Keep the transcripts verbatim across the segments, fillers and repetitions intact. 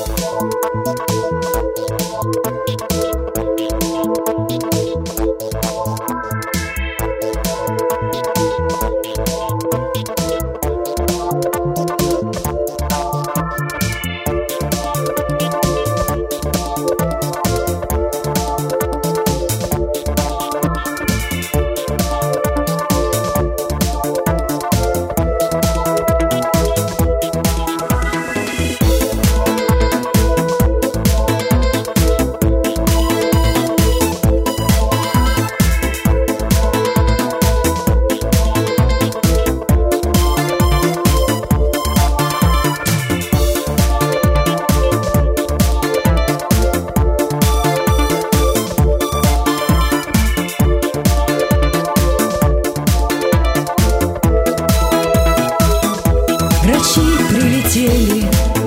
Врачи прилетели,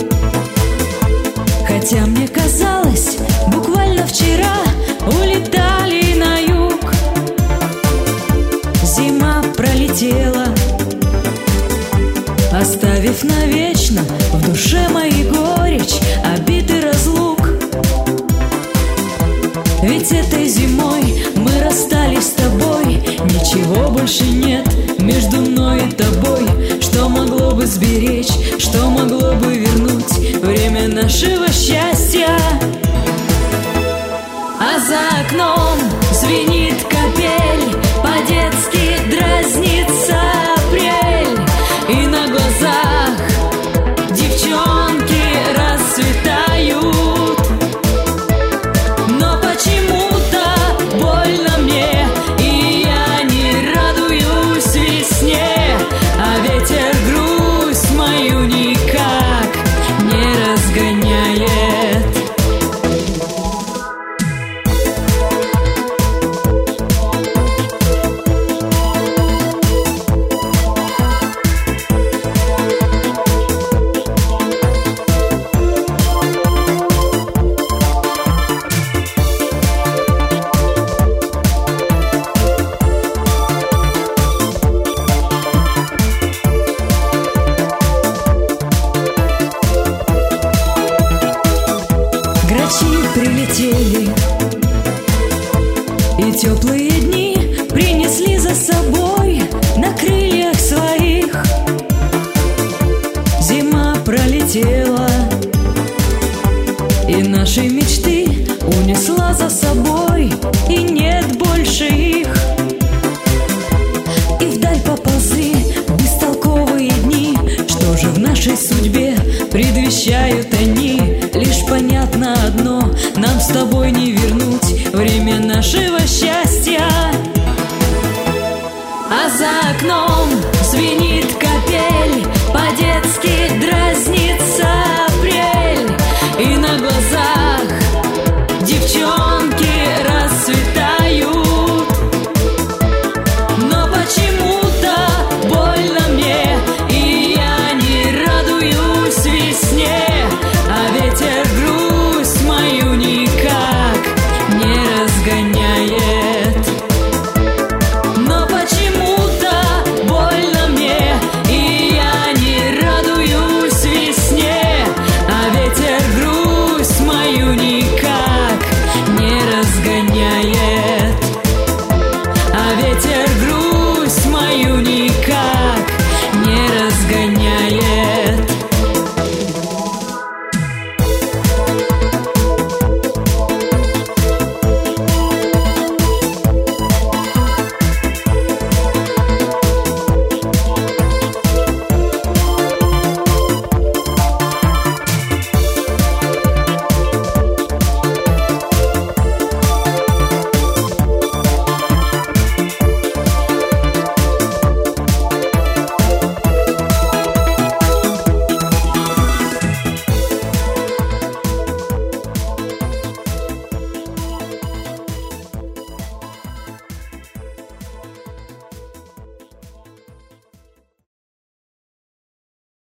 хотя мне казалось, буквально вчера улетали на юг. Зима пролетела, оставив навечно в душе моей горечь, обид и разлук. Ведь этой зимой мы расстались с тобой, ничего больше нет между мной и тобой, что могло бы сберечь, что могло бы вернуть время нашего счастья. А за окном звенит капель, по-детски дразнится апрель, и на глазах девчонки расцветают. Но почему-то больно мне, и я не радуюсь весне, а ветер грусть мою никак не разгоняет. Грачи прилетели, и теплые дни принесли за собой на крыльях своих. Зима пролетела, и наши мечты унесла за собой, и нет больше их. И вдаль поползли бестолковые дни, что же в нашей судьбе предвещают они? Лишь понятно одно: нам с тобой не вернуть время нашего счастья. А за окном звенит капель, по-детски дрожит